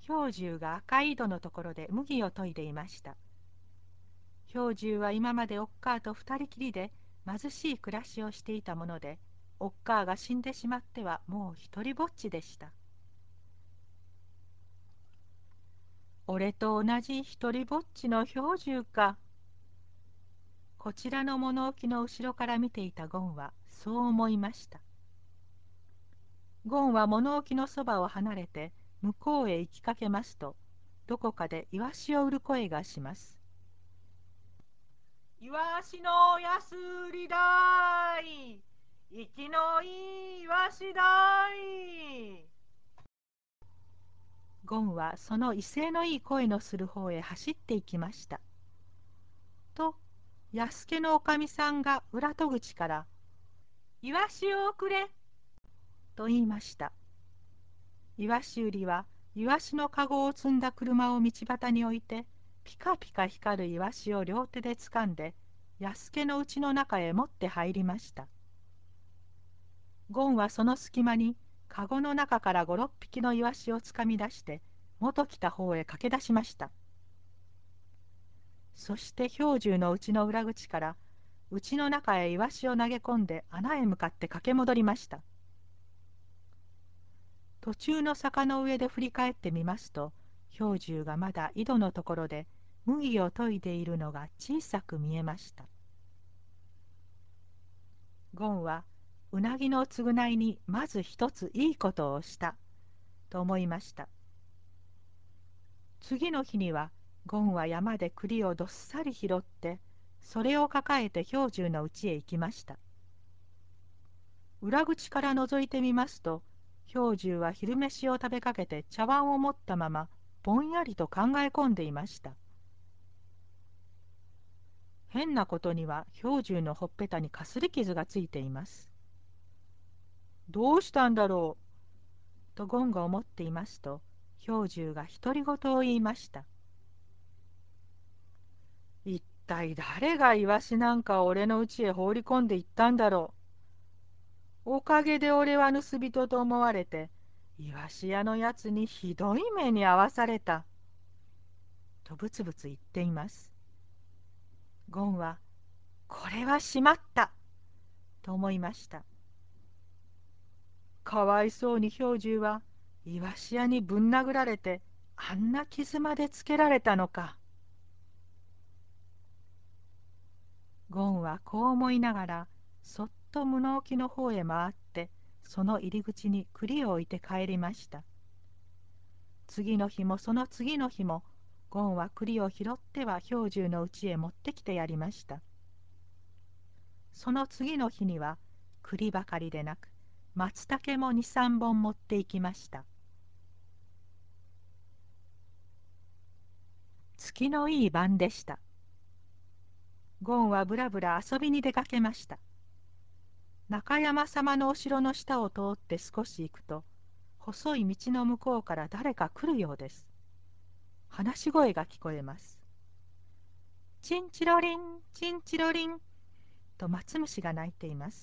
兵十が赤い井戸のところで麦を研いでいました。兵十は今までおっかあと二人きりで貧しい暮らしをしていたもので、おっかあが死んでしまってはもう一りぼっちでした。俺と同じ一りぼっちの兵十か。こちらの物置の後ろから見ていたゴンはそう思いました。ゴンは物置のそばを離れて向こうへ行きかけますと、どこかでイワシを売る声がします。イワシの安売りだい、生きのいいイワシだい。ゴンはその威勢のいい声のする方へ走っていきました。と、安家のおかみさんが裏戸口から「イワシをくれ」と言いました。イワシ売りはイワシのかごを積んだ車を道端に置いて、ピカピカ光るイワシを両手でつかんで安家の家の中へ持って入りました。ゴンはその隙間にかごの中から5、6匹のイワシをつかみ出して元来た方へ駆け出しました。そして兵十の家の裏口から家の中へイワシを投げ込んで穴へ向かって駆け戻りました。途中の坂の上で振り返ってみますと、兵十がまだ井戸のところで麦を研いでいるのが小さく見えました。ゴンはうなぎの償いにまず一ついいことをしたと思いました。次の日にはゴンは山で栗をどっさり拾って、それを抱えて兵十の家へ行きました。裏口から覗いてみますと、兵十は昼飯を食べかけて茶碗を持ったままぼんやりと考え込んでいました。変なことには兵十のほっぺたにかすり傷がついています。どうしたんだろうとゴンが思っていますと、兵十が独り言を言いました。一体誰がイワシなんかを俺の家へ放り込んでいったんだろう。おかげで俺は盗人と思われて、イワシ屋のやつにひどい目に遭わされた。とブツブツ言っています。ゴンは、これはしまったと思いました。かわいそうに兵十はイワシ屋にぶん殴られて、あんな傷までつけられたのか。ゴンはこう思いながら、そっと物置の方へ回って、その入り口に栗を置いて帰りました。次の日もその次の日も、ゴンは栗を拾っては兵十の家へ持ってきてやりました。その次の日には、栗ばかりでなく、松茸も2、3本持って行きました。月のいい晩でした。ゴンはぶらぶら遊びに出かけました。中山様のお城の下を通って少し行くと、細い道の向こうから誰か来るようです。話し声が聞こえます。チンチロリン、チンチロリンと松虫が鳴いています。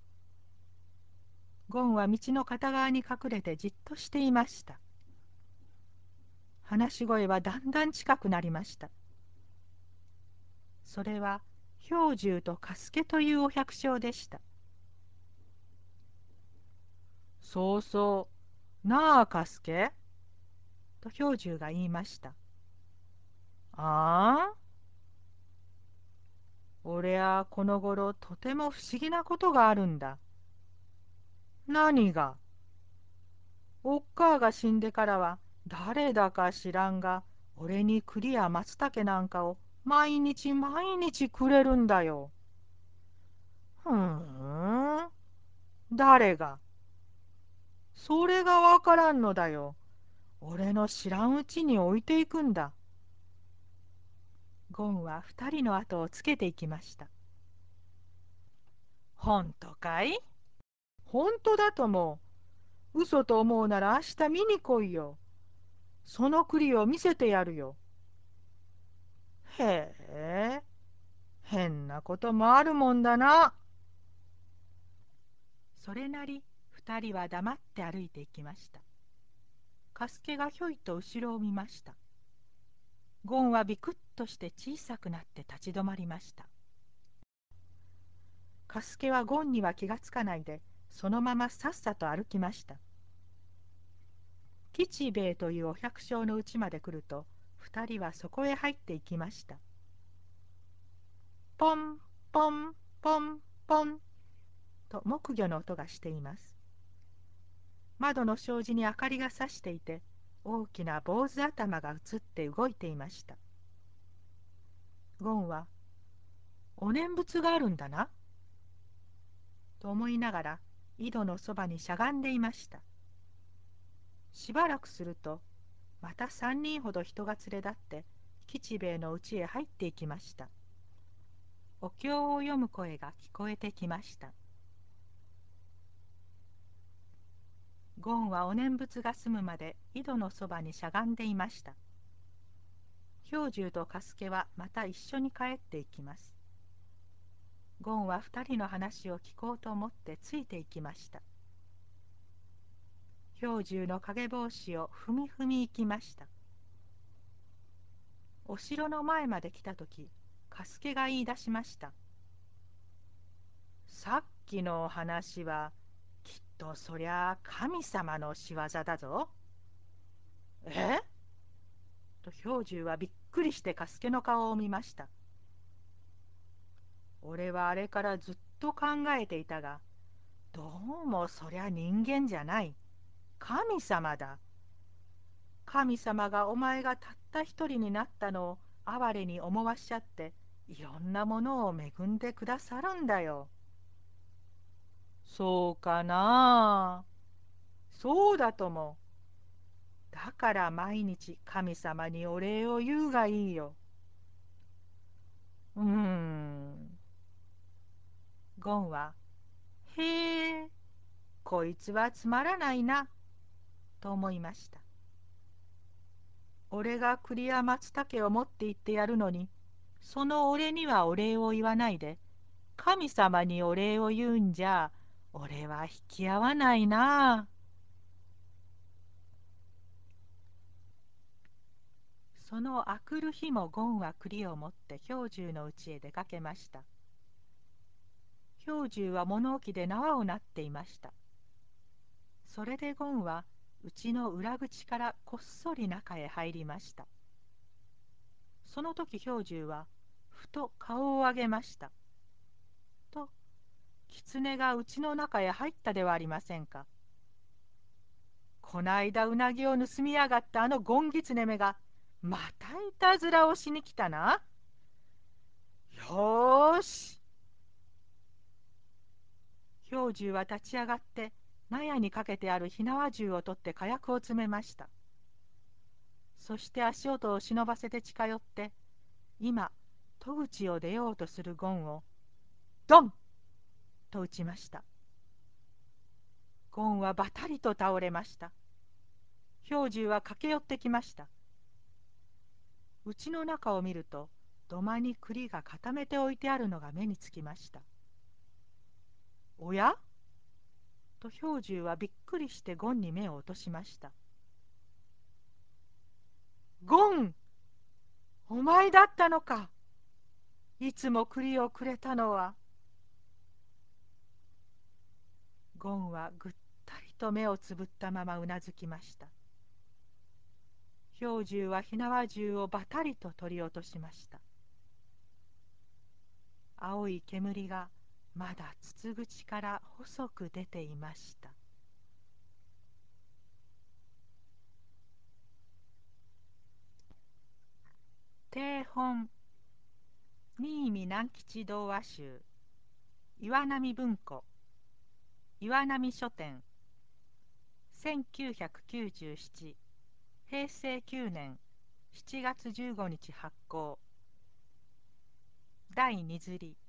ゴンは道の片側に隠れてじっとしていました。話し声はだんだん近くなりました。それは兵十と加助というお百姓でした。そうそう、なあ、加助と兵十が言いました。ああ、俺はこの頃とても不思議なことがあるんだ。何が？おっかあが死んでからは誰だか知らんが、俺に栗や松茸なんかを毎日毎日くれるんだよ。ふーん、誰が？それがわからんのだよ。俺の知らんうちに置いていくんだ。ゴンは二人の後をつけていきました。本当かい？本当だとも。嘘と思うなら明日見に来いよ。その栗を見せてやるよ。へえ、変なこともあるもんだな。それなり二人は黙って歩いていきました。 カスケがひょいと後ろを見ました。ゴンはビクッとして小さくなって立ち止まりました。カスケはゴンには気がつかないで、そのままさっさと歩きました。吉兵衛というお百姓の家まで来ると、二人はそこへ入っていきました。ポンポンポンポンと木魚の音がしています。窓の障子に明かりがさしていて、大きな坊主頭が映って動いていました。ゴンは、お念仏があるんだな、と思いながら、井戸のそばにしゃがんでいました。しばらくすると、また3人ほど人が連れ立って、吉兵衛の家へ入っていきました。お経を読む声が聞こえてきました。ゴンはお念仏が済むまで井戸のそばにしゃがんでいました。兵十とカスケはまた一緒に帰っていきます。ゴンは2人の話を聞こうと思ってついていきました。兵十の影帽子を踏み踏み行きました。お城の前まで来たとき、カスケが言い出しました。さっきの話は、きっとそりゃ神様の仕業だぞ。えと兵十はびっくりしてカスケの顔を見ました。俺はあれからずっと考えていたが、どうもそりゃ人間じゃない。神様だ。神様がお前がたった一人になったのを哀れに思わしちゃって、いろんなものを恵んでくださるんだよ。そうかなあ。そうだとも。だから毎日神様にお礼を言うがいいよ。うーん。ゴンは、へえ、こいつはつまらないな、と思いました。俺が栗や松茸を持って行ってやるのに、その俺にはお礼を言わないで、神様にお礼を言うんじゃ、俺は引き合わないな。そのあくる日もゴンは栗を持って兵十の家へ出かけました。兵十は物置で縄をなっていました。それでゴンは家の裏口からこっそり中へ入りました。その時兵十はふと顔を上げました。と、狐が家の中へ入ったではありませんか。こないだうなぎを盗みやがったあのゴンギツネめがまたいたずらをしに来たな。よーし。兵十は立ち上がって納屋にかけてある火縄銃を取って火薬を詰めました。そして足音を忍ばせて近寄って今戸口を出ようとするゴンをドンと撃ちました。ゴンはバタリと倒れました。兵十は駆け寄ってきました。家の中を見ると土間に栗が固めて置いてあるのが目につきました。おやと兵十はびっくりしてゴンに目を落としました。ゴン、お前だったのか。いつも栗をくれたのは。ゴンはぐったりと目をつぶったままうなずきました。兵十は火縄銃をバタリと取り落としました。青い煙がまだ筒口から細く出ていました。定本新見南吉童話集岩波文庫岩波書店1997平成9年7月15日発行第2釣り